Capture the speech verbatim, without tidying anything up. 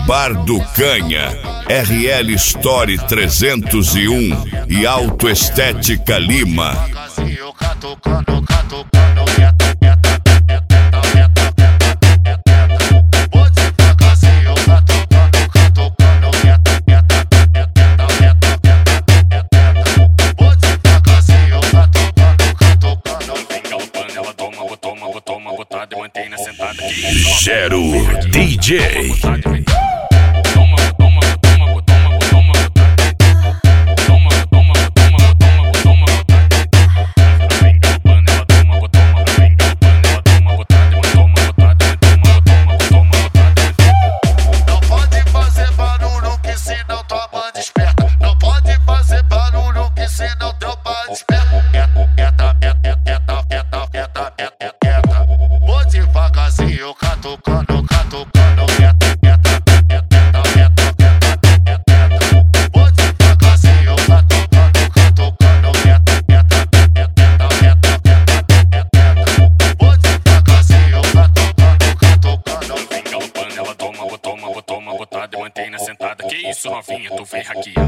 Bar do Canha, R L Store trezentos e um e Autoestética Lima. Gero D J. Toma, toma, botada, mantém na sentada. Que isso, novinha, tu vem hackear.